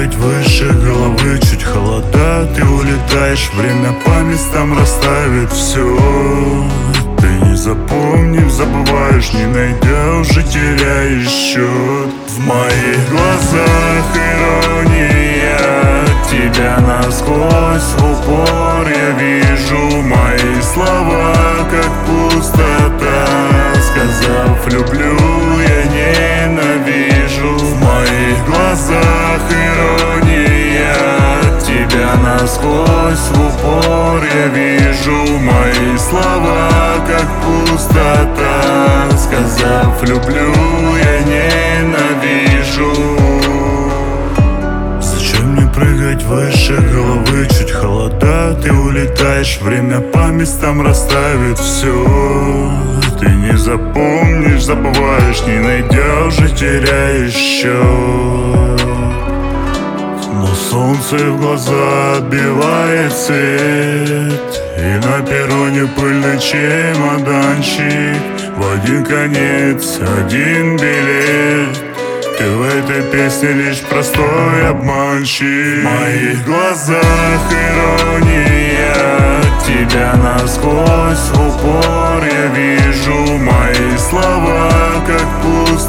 прыгать выше головы, чуть холода, ты улетаешь. Время по местам расставит все. Ты не запомнив, забываешь, не найдя, уже теряешь счет. В моих глазах ирония, тебя насквозь в упор я вижу. Мои слова как пустота, сказав люблю, я ненавижу. В моих глазах ирония, тебя насквозь в упор я вижу. Мои слова как пустота, сказав люблю, я ненавижу. Зачем мне прыгать выше головы, чуть холода, ты улетаешь. Время по местам расставит все. Ты не запомнишь, забываешь, не найдя, уже теряешь счет. Но солнце в глаза отбивает свет, и на перроне пыльный чемоданчик. В один конец, один билет. Ты в этой песне лишь простой обманщик. В моих глазах ирония, тебя насквозь в упор я вижу. Мои слова как пустота,